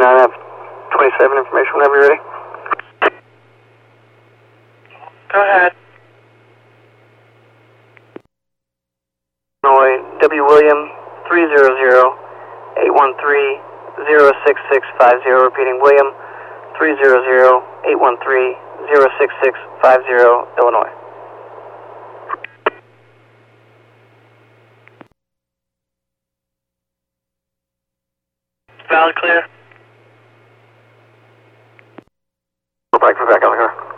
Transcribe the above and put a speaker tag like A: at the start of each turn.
A: I have 27 information whenever you're ready.
B: Go ahead.
A: Illinois, W. William, 300-813-06650, repeating William, 300-813-06650, Illinois.
B: Valid clear.
A: Go back for back on the car.